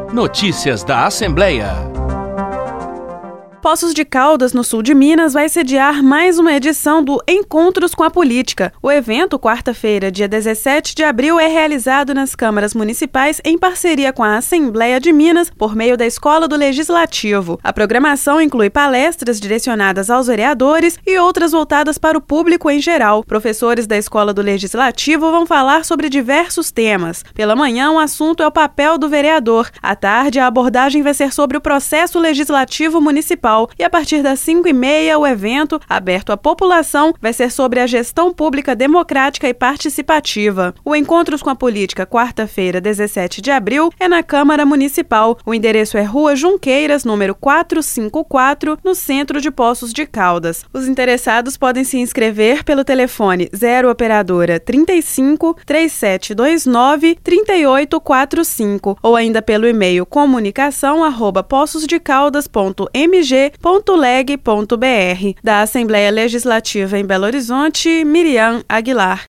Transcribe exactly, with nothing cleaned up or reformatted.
Notícias da Assembleia. Poços de Caldas, no sul de Minas, vai sediar mais uma edição do Encontros com a Política. O evento, quarta-feira, dia dezessete de abril, é realizado nas câmaras municipais em parceria com a Assembleia de Minas, por meio da Escola do Legislativo. A programação inclui palestras direcionadas aos vereadores e outras voltadas para o público em geral. Professores da Escola do Legislativo vão falar sobre diversos temas. Pela manhã, o assunto é o papel do vereador. À tarde, a abordagem vai ser sobre o processo legislativo municipal. E a partir das cinco e meia, o evento, aberto à população, vai ser sobre a gestão pública democrática e participativa. O Encontros com a Política, quarta-feira, dezessete de abril, é na Câmara Municipal. O endereço é Rua Junqueiras, número quatrocentos e cinquenta e quatro, no centro de Poços de Caldas. Os interessados podem se inscrever pelo telefone zero operadora trinta e cinco, trinta e sete vinte e nove, trinta e oito quarenta e cinco ou ainda pelo e-mail comunicação arroba poçosdecaldas ponto m g ponto leg ponto b r. Da Assembleia Legislativa em Belo Horizonte, Miriam Aguilar.